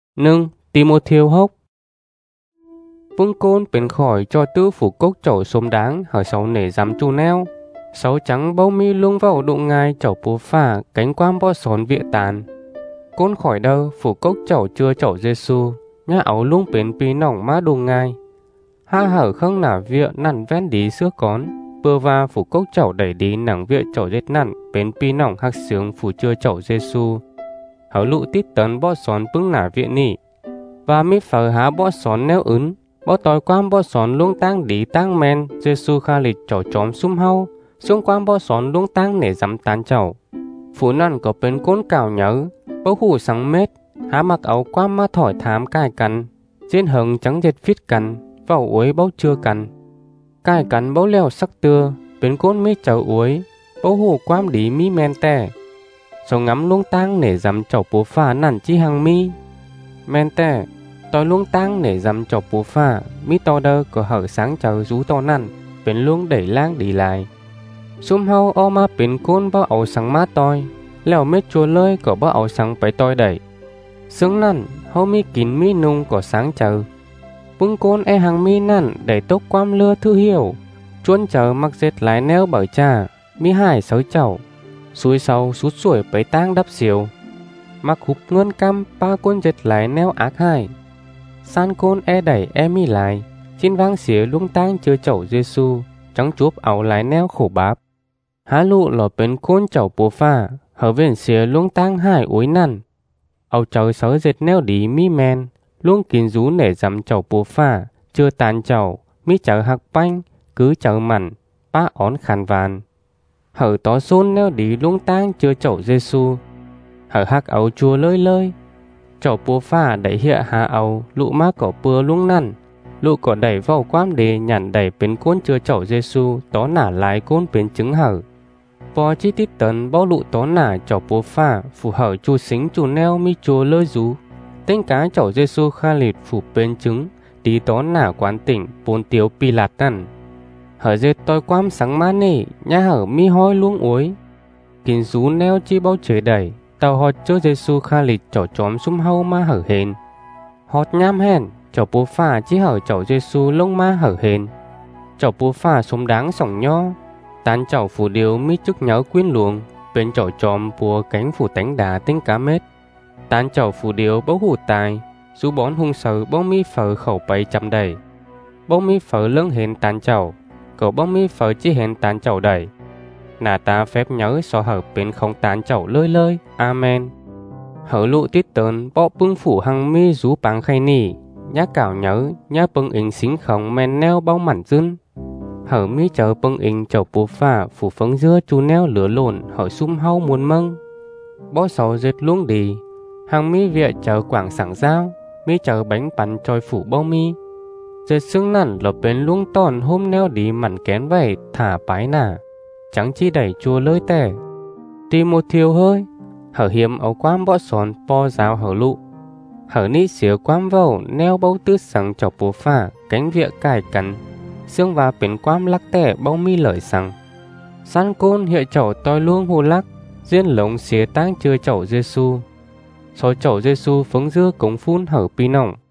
Nâng Timothy hốc. Vương côn bên khỏi cho tư phủ cốc chậu xôm đáng hở sáu nể dám chu neo. Sáu trắng bao mi lung vào đụng ngai chậu bố phà cánh quam bó xón vịa tàn. Côn khỏi đâu phủ cốc chậu chưa chậu Giêsu nhá áo lung bên pi nỏng má đụng ngai. Ha hở không nả vịa nằn ven đi xưa con. Bơ va phủ cốc chậu đẩy đi nặng vịa chậu dết nằn bên pi nỏng hắc sướng phủ chưa chậu Giêsu. Hở lụ tít tấn bó xón bưng nả vịa nỉ. Và mi phở há bó xón neo ứng. Bó tòi quam bó xón luông tăng đi tăng men Giêsu kha lịch chậu chóm sum hau. Xung quanh bó xón luông tăng nể dám tán chậu. Phủ nằn có bên côn cào nhớ. Bó hủ sáng mết. Há mặc áo quam ma thỏi thám cài cắn. Trên hừng trắng dệt phít cắn. Vào uối bó chưa cắn. Cài cắn bó leo sắc tưa. Bên côn mi chậu uối. Bó hủ quam đi mi men tè. Sau ngắm luông tăng nể dám chậu bố phà nằn chi hàng mi. Men tè. Tôi luông tăng nể dám chậu bố phà. Mi to đơ có hở sáng chờ rú to nằn. Bên luông đẩy lang đi lại. Xung hau o ma bên côn bao áo sáng mát tôi. Lèo mết chua lơi có bao áo sáng bấy tôi đẩy. Sướng nằn hau mi kín mi nung có sáng chờ. Bưng côn e hàng mi nằn đẩy tốc quam lưa thư hiểu. Chuôn chờ mặc dệt lái neo bởi trà. Mi hải sới chậu. Xuôi sau sút sủi bấy tang đắp xìu. Mặc húp ngân căm ba côn dệt lái neo ác hại. San côn e đẩy e mi lại. Trên vang xỉa luông tang chưa chậu Giêsu trắng chuốp áo lái neo khổ báp. Há lụ lò bên côn chậu bố phà. Hở vền xỉa luông tang hải uối nằn. Áo chờ sớ dệt neo đi mi men. Luông kín rú nể dằm chậu bố phà. Chưa tàn chậu. Mi chở hạc banh. Cứ chở mặn. Ba ón khàn vàn. Hở tó xôn neo đi luông tang chưa chậu Giêsu. Hở hạc áo chua lơi lơi. Chậu bố phà đẩy hiện hạ áo. Lụ má cỏ bưa luông nằn. Lụ cỏ đẩy vào quám đề nhằn đẩy bên côn chưa chậu Giêsu. Tó nả lái côn bên trứng hở. Bò chi tít tấn bao lụ tó nả chậu bố phà. Phủ hở chu xính chu neo mi chua lơi rú. Tên cá chậu Giêsu kha lịt phủ bên trứng. Tí tó nả quán tỉnh bốn tiếu pi lạt nằn. Hở dệt tôi quam sáng mát nỉ. Nhá hở mi hoi luông uối. Kín rú neo chi bao trời đẩy. Tàu họt cho Giêsu kha lịt chậu chóm sum hâu ma hở hên. Họt nham hèn. Chậu bố phà chi hở chậu Giêsu lông ma hở hên. Chậu bố phà sum đáng sỏng nho. Tán chậu phủ điếu mi chức nhớ quyến luồng. Bên chậu chóm bùa cánh phủ tánh đá tinh cá mết. Tán chậu phủ điếu bấu hủ tài. Rú bón hung sờ bông mi phở khẩu bày chăm đầy. Bông mi phở lưng hên tán chậu. Cậu bông mi phở chi hên tán chậu đầy. Nà ta phép nhớ so hở bên không tán chậu lơi lơi. Amen. Hở lụ tít tơn bọ bưng phủ hằng mi rú báng khay nỉ. Nhá cảo nhớ nhá bưng ính xính khổng men neo bao mảnh dưng. Hở mi chờ bưng ính chậu bố phà phủ phấn dưa chú neo lửa lộn hở sum hau muôn mâng. Bó sầu dệt luông đi. Hàng mi viện chờ quảng sảng giao. Mi chờ bánh bắn trôi phủ bao mi. Dệt xương nằn lọp bên luông tòn hôm neo đi mặn kén vầy thả bái nả. Trắng chi đẩy chua lơi tẻ. Đi một thiêu hơi. Hở hiếm áo quam bó xón po rào hở lụ. Hở ní xíu quam vào neo bao tư sẵn chọc bố phà cánh vịa cài cắn. Xương và bên quam lắc tẻ bao mi lợi sẵn. San côn hiệu chậu toi luông hù lắc. Riêng lống xía tang chưa chậu Giêsu. Sau chậu Giêsu phấn dưa cống phun hở pi nỏng.